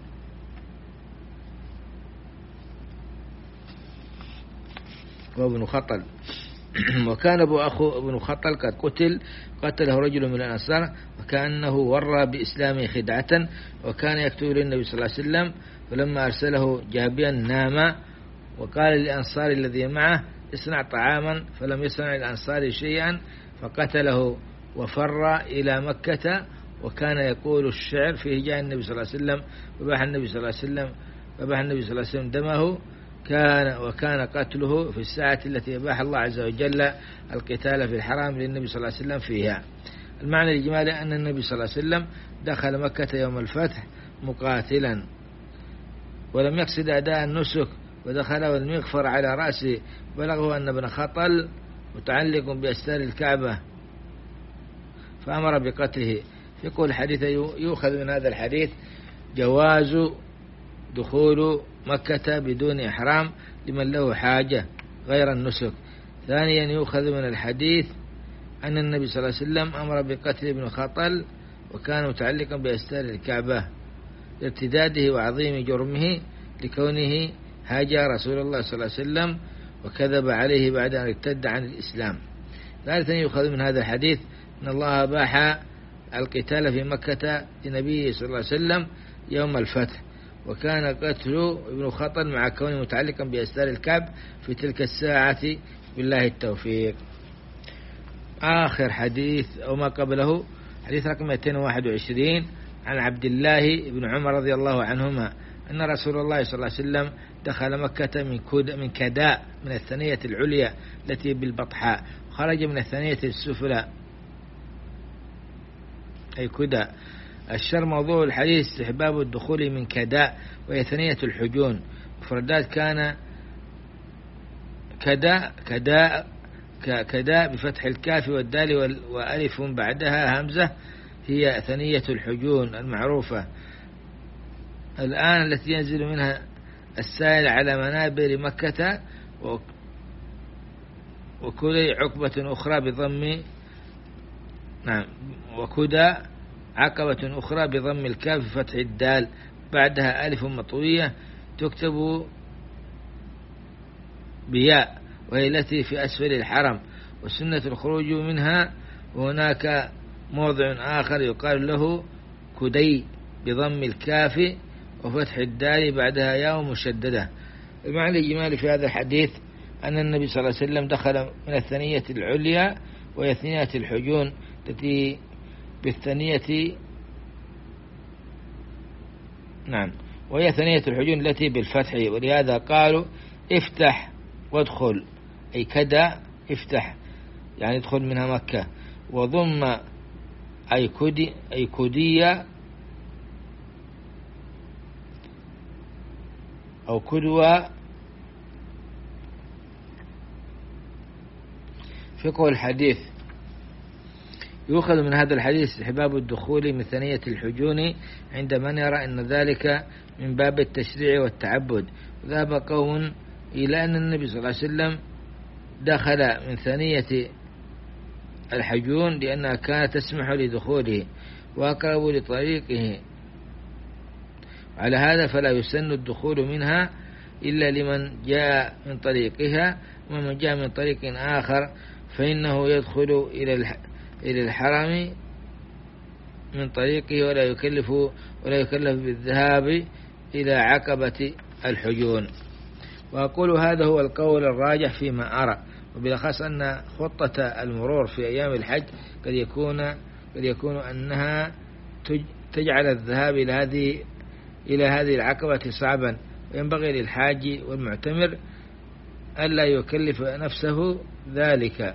وابن خطل وكان أبو أخو ابن خطل قد قتل قتله رجل من الأنصار، وكأنه ورى بإسلامه خدعة، وكان يكتب للنبي صلى الله عليه وسلم، فلما أرسله جابيا نام، وقال للأنصار الذي معه اصنع طعاما، فلم يصنع الأنصار شيئا فقتله وفر إلى مكة. وكان يقول الشعر فيه جاء النبي صلى الله عليه وسلم فباح النبي صلى الله عليه وسلم فباح النبي صلى الله عليه وسلم دمه، كان وكان قتله في الساعة التي أباح الله عز وجل القتال في الحرام للنبي صلى الله عليه وسلم فيها. المعنى الإجمالي أن النبي صلى الله عليه وسلم دخل مكة يوم الفتح مقاتلا ولم يقصد أداء النسك، ودخل والمغفر على رأسه، بلغه أن ابن خطل متعلق بأستار الكعبة فأمر بقتله. يقول الحديث يؤخذ من هذا الحديث جواز دخول مكة بدون إحرام لمن له حاجة غير النسك. ثانيا يؤخذ من الحديث أن النبي صلى الله عليه وسلم أمر بقتل ابن خطل وكان متعلقا بأستار الكعبة لارتداده وعظيم جرمه لكونه هاجى رسول الله صلى الله عليه وسلم وكذب عليه بعد أن ارتد عن الإسلام. ثالثا يؤخذ من هذا الحديث أن الله باح القتال في مكة لنبيه صلى الله عليه وسلم يوم الفتح، وكان قتل ابن خطل مع كونه متعلقا بأستار الكعب في تلك الساعة، بالله التوفيق. آخر حديث أو ما قبله حديث رقم مئتين وواحد وعشرين عن عبد الله بن عمر رضي الله عنهما أن رسول الله صلى الله عليه وسلم دخل مكة من من كداء من الثنية العليا التي بالبطحاء، خرج من الثنية السفلى أي كدى. الشر موضوع الحديث استحباب الدخول من كداء وهي ثنية الحجون. مفردات كان كداء كداء كداء بفتح الكاف والدال وألف بعدها همزة، هي ثنية الحجون المعروفة الآن التي ينزل منها السائل على منابر مكة، وكدي عقبة أخرى بضم نعم وكدى عقبة أخرى بضم الكاف فتح الدال بعدها ألف مطوية تكتب بياء، وهي التي في أسفل الحرم، والسنة الخروج منها. وهناك موضع آخر يقال له كدي بضم الكاف وفتح الدال بعدها ياء مشددة. المعنى الإجمالي في هذا الحديث أن النبي صلى الله عليه وسلم دخل من الثنية العليا وهي ثنية الحجون التي بالثنية نعم وهي ثنية الحجون التي بالفتح، ولهذا قالوا افتح وادخل، أي كدا افتح يعني ادخل منها مكة، وضم أي كدي أي كدية أو كدوة. فقه الحديث يؤخذ من هذا الحديث استحباب الدخول من ثنية الحجون عند من يرى أن ذلك من باب التشريع والتعبد. ذهب قوم إلى أن النبي صلى الله عليه وسلم دخل من ثانية الحجون لأنها كانت تسمح لدخوله وأقرب لطريقه. على هذا فلا يسن الدخول منها إلا لمن جاء من طريقها، ومن جاء من طريق آخر فإنه يدخل إلى الحرم من طريقه ولا يكلف ولا يكلف بالذهاب إلى عقبة الحجون. وأقول هذا هو القول الراجح فيما أرى، وبالأخص أن خطة المرور في أيام الحج قد يكون قد يكون أنها تجعل الذهاب إلى هذه إلى هذه العقبة صعبا، وينبغي للحاج والمعتمر ألا يكلف نفسه ذلك،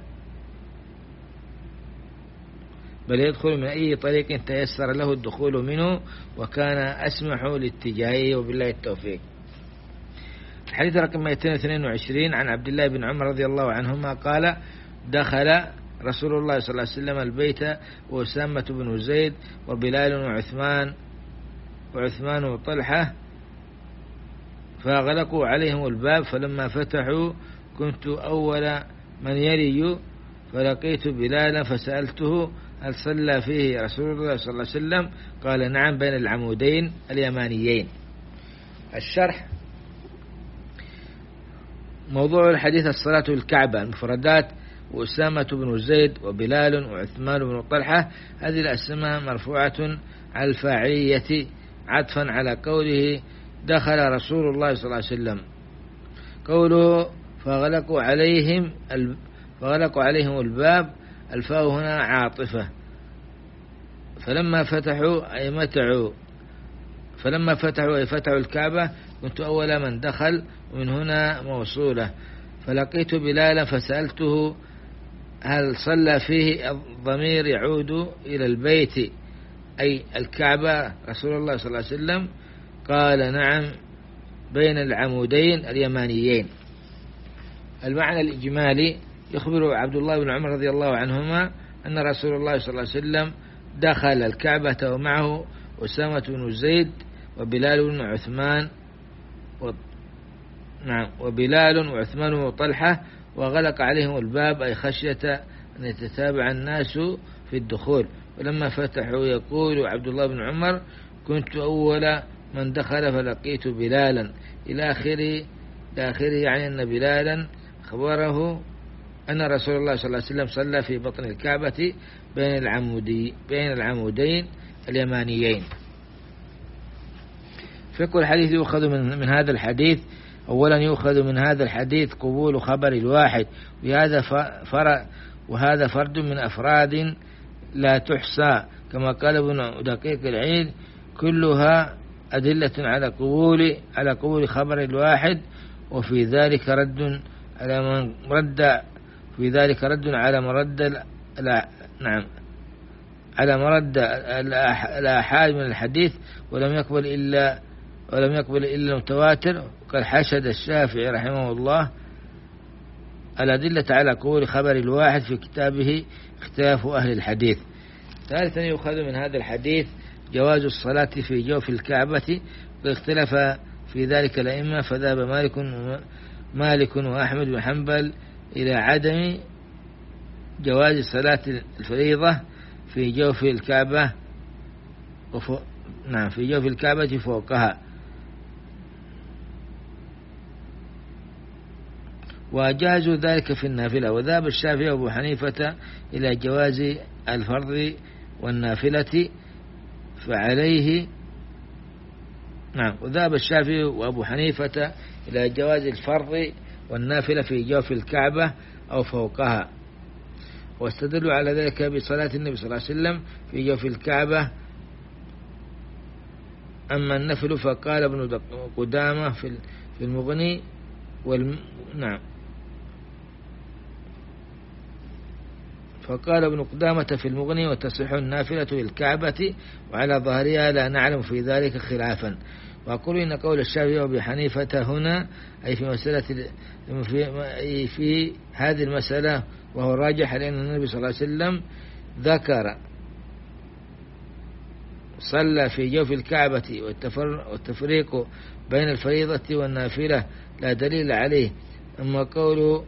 بل يدخل من أي طريق تيسر له الدخول منه وكان أسمح لاتجاهه، وبالله التوفيق. الحديث رقم مئتين واثنين وعشرين عن عبد الله بن عمر رضي الله عنهما قال: دخل رسول الله صلى الله عليه وسلم البيت وأسامة بن زيد وبلال وعثمان وعثمان وطلحة فأغلقوا عليهم الباب، فلما فتحوا كنت أول من يلي، فلقيت بلالا فسألته: هل صلى فيه رسول الله صلى الله عليه وسلم؟ قال: نعم، بين العمودين اليمانيين. الشرح: موضوع الحديث الصلاة في الكعبة. المفردات: وأسامة بن زيد وبلال وعثمان بن طلحة، هذه الأسماء مرفوعة على الفاعلية عطفا على قوله دخل رسول الله صلى الله عليه وسلم. قوله فغلقوا عليهم فغلقوا عليهم الباب، الفاء هنا عاطفة. فلما فتحوا أي متعوا فلما فتحوا أي فتحوا الكعبة كنت أول من دخل، ومن هنا موصولة. فلقيت بلالا فسألته: هل صلى فيه؟ الضمير يعود إلى البيت أي الكعبة رسول الله صلى الله عليه وسلم. قال: نعم، بين العمودين اليمانيين. المعنى الإجمالي: يخبر عبد الله بن عمر رضي الله عنهما أن رسول الله صلى الله عليه وسلم دخل الكعبة ومعه أسامة بن زيد وبلال بن عثمان و... نعم وبلال وعثمان وطلحة، وغلق عليهم الباب أي خشية أن يتتابع الناس في الدخول. ولما فتحوا يقول عبد الله بن عمر: كنت أول من دخل فلقيت بلالا، إلى آخره آخره يعني أن بلالا خبره أن رسول الله صلى الله عليه وسلم صلى في بطن الكعبة بين العمودي بين العمودين اليمانيين. فقه الحديث يؤخذ من, من هذا الحديث: أولا يؤخذ من هذا الحديث قبول خبر الواحد، وهذا فرد وهذا فرد من أفراد لا تحصى، كما قال ابن دقيق العيد: كلها أدلة على قبول على قبول خبر الواحد، وفي ذلك رد على من رد في ذلك رد على مرد لا نعم على مرد الآحاد من الحديث، ولم يقبل إلا ولم يقبل إلا المتواتر. وقد حشد الشافعي رحمه الله الأدلة على قبول خبر الواحد في كتابه اختلاف أهل الحديث. ثالثا يؤخذ من هذا الحديث جواز الصلاة في جوف الكعبة، واختلف في ذلك الأئمة، فذهب مالك مالك وأحمد بن حنبل إلى عدم جواز صلاة الفريضة في جوف الكعبة وفوق نعم في جوف الكعبة فوقها، وجازوا ذلك في النافلة. وذهب الشافعي وأبو حنيفة إلى جواز الفرض والنافلة فعليه نعم وذهب الشافعي وأبو حنيفة إلى جواز الفرض والنافلة في جوف الكعبة أو فوقها، واستدلوا على ذلك بصلاة النبي صلى الله عليه وسلم في جوف الكعبة. أما النفل فقال ابن قدامة في المغني والم... نعم فقال ابن قدامة في المغني: وتصح النافلة للكعبة، وعلى ظهرها لا نعلم في ذلك خلافا. وأقول إن قول الشافعي وأبي حنيفة هنا أي في مسألة في, في هذه المسألة وهو الراجح، لأن النبي صلى الله عليه وسلم ذكر صلى في جوف الكعبة والتفريق بين الفريضة والنافلة لا دليل عليه. أما قول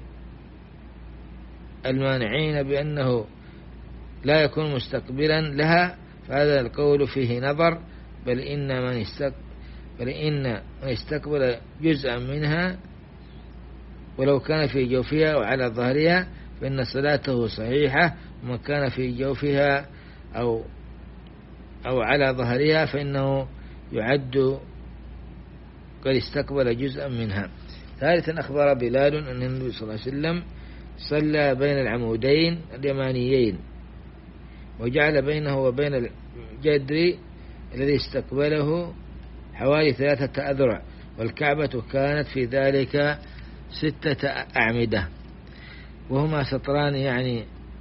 المانعين بأنه لا يكون مستقبلا لها فهذا القول فيه نظر، بل إن من استقبل, بل إن من استقبل جزءا منها ولو كان في جوفها وعلى ظهرها فإن صلاته صحيحة، ومن كان في جوفها أو أو على ظهرها فإنه يعد قد استقبل جزءا منها. ثالثا أخبر بلال أن النبي صلى الله عليه وسلم صلى بين العمودين اليمانيين وجعل بينه وبين الجدر الذي استقبله حوالي ثلاثة أذرع، والكعبة كانت في ذلك ستة أعمدة وهما سطران يعني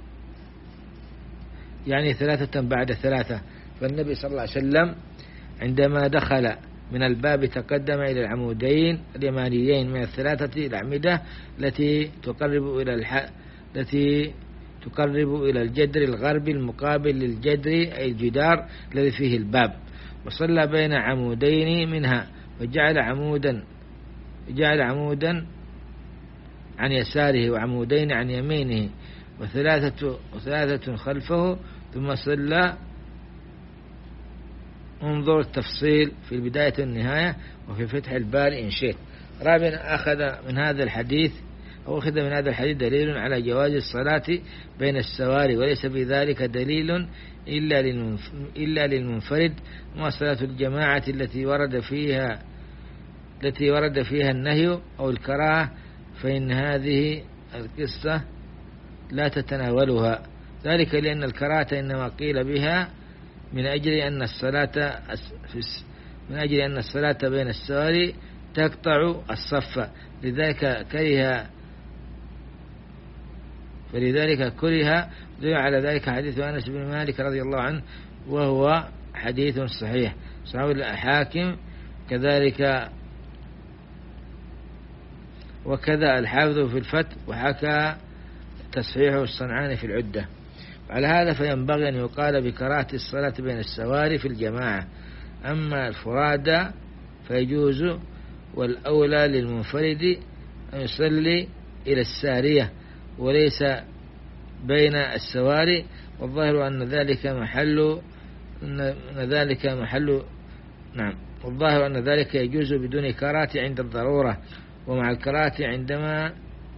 يعني ثلاثة بعد ثلاثة. فالنبي صلى الله عليه وسلم عندما دخل من الباب تقدم إلى العمودين اليمانيين من الثلاثة الأعمدة التي تقرب إلى الح... التي تقرب إلى الجدر الغربي المقابل للجدر أي الجدار الذي فيه الباب، وصلى بين عمودين منها وجعل عمودا جعل عمودا عن يساره وعمودين عن يمينه وثلاثة وثلاثة خلفه، ثم صلى. انظر التفصيل في البداية والنهاية وفي فتح الباري إن شئت. رابعا أخذ من هذا الحديث أو أخذ من هذا الحديث دليل على جواز الصلاة بين السواري، وليس في ذلك دليل إلا إلا للمنفرد، وما صلاة الجماعة التي ورد فيها التي ورد فيها النهي أو الكراهة فإن هذه القصة لا تتناولها، ذلك لأن الكراهة إنما قيل بها من أجل أن الصلاة من أجل أن الصلاة بين السواري تقطع الصف، لذلك كره فلذلك كره. دل على ذلك حديث أنس بن مالك رضي الله عنه وهو حديث صحيح صحيح الحاكم كذلك، وكذا الحافظ في الفتح وحكى تصحيحه الصنعاني في العدة. على هذا فينبغي أن يقال بكراهة الصلاة بين السواري في الجماعة، أما الفرادى فيجوز، والأولى للمنفرد أن يصلي إلى السارية وليس بين السواري، والظاهر أن ذلك محل أن ذلك محل نعم والظاهر أن ذلك يجوز بدون كراهة عند الضرورة، ومع الكراهة عندما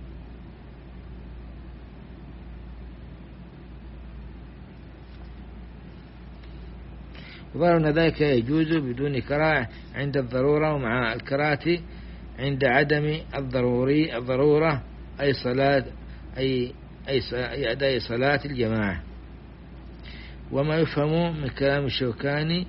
وظاهر أن ذلك يجوز بدون كراهة عند الضرورة، ومع الكراهة عند عدم الضروري الضرورة أي صلاة أي أي أداء صلاة الجماعة. وما يفهم من كلام الشوكاني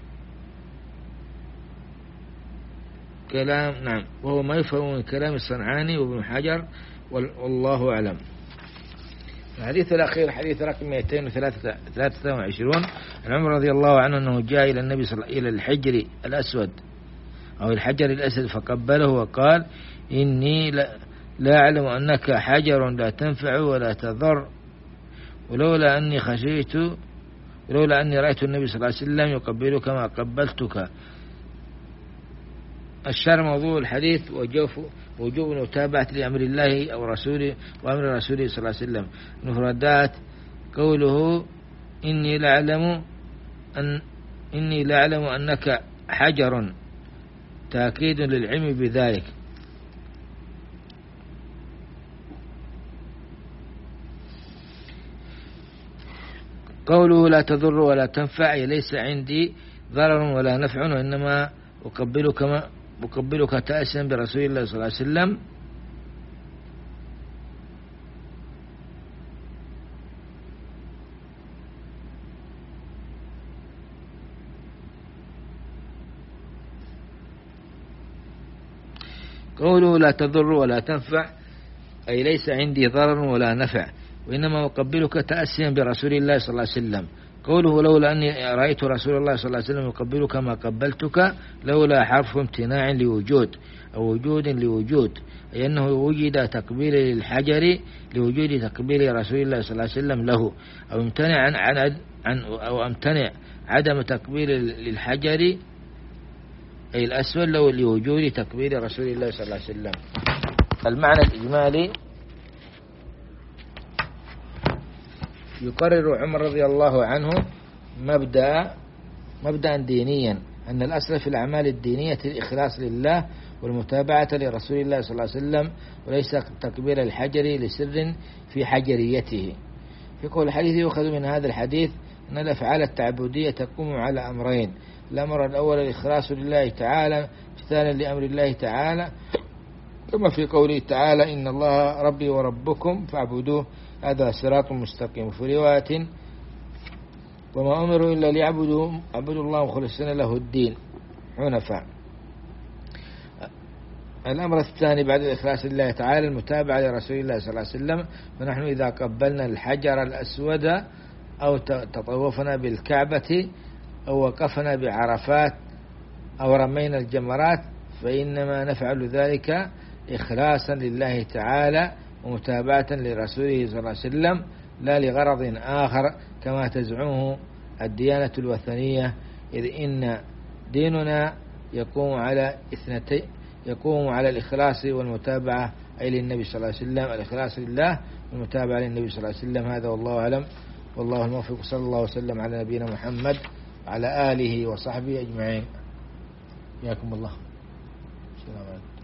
كلام نعم وهو ما يفهم من كلام الصنعاني وابن حجر والله أعلم. الحديث الأخير حديث رقم مئتين وثلاثة وعشرين عن عمر رضي الله عنه أنه جاء إلى النبي صلى الله عليه وسلم إلى الحجر الأسود أو الحجر الأسود فقبله وقال إني لا, لا أعلم أنك حجر لا تنفع ولا تضر، ولولا أني خشيت ولولا أني رأيت النبي صلى الله عليه وسلم يقبلك ما قبلتك. الشر موضوع الحديث وجوف وجوب متابعة لأمر الله أو رسوله وأمر رسوله صلى الله عليه وسلم. المفردات قوله إني لا أعلم أن إني لا أعلم أنك حجر تأكيد للعلم بذلك. قوله لا تضر ولا تنفع ليس عندي ضرر ولا نفع وإنما أقبلك ما أقبلك تأسيا برسول الله صلى الله عليه وسلم. قوله لا تضر ولا تنفع أي ليس عندي ضرر ولا نفع وإنما أقبلك تأسيا برسول الله صلى الله عليه وسلم. قوله لولا أني رأيت رسول الله صلى الله عليه وسلم يقبلك ما قبلتك لولا حرف امتناع لوجود أو وجود لوجود، أي أنه وجد تقبيل للحجر لوجود تقبيل رسول الله صلى الله عليه وسلم له، أو امتنع عن, عن, عن أو امتنع عدم تكبير للحجر أي الأسود لو لوجود تكبير رسول الله صلى الله عليه وسلم. المعنى الإجمالي: يقرر عمر رضي الله عنه مبدأ مبدأ دينيا أن الأصل في الأعمال الدينية الإخلاص لله والمتابعة لرسول الله صلى الله عليه وسلم، وليس تكبير الحجر لسر في حجريته. في قول الحديث: يؤخذ من هذا الحديث أن الأفعال التعبدية تقوم على أمرين: الأمر الأول الإخلاص لله تعالى امتثالا لأمر الله تعالى، كما في قوله تعالى: إن الله ربي وربكم فاعبدوه هذا صراط مستقيم. في رواية: وما أمروا إلا ليعبدوا عبدوا الله مخلصين له الدين حنفاء. الأمر الثاني بعد الإخلاص لله تعالى المتابعة لرسول الله صلى الله عليه وسلم. فنحن إذا قبلنا الحجر الأسود أو تطوفنا بالكعبة أو وقفنا بعرفات أو رمينا الجمرات فإنما نفعل ذلك إخلاصا لله تعالى ومتابعة لرسوله صلى الله عليه وسلم، لا لغرض آخر كما تزعمه الديانة الوثنية، إذ إن ديننا يقوم على اثنتين يقوم على الإخلاص والمتابعة أي للنبي صلى الله عليه وسلم، الإخلاص لله والمتابعة للنبي صلى الله عليه وسلم. هذا والله أعلم، والله الموفق. صلى الله وسلم على نبينا محمد وعلى آله وصحبه أجمعين. حياكم الله. السلام عليكم.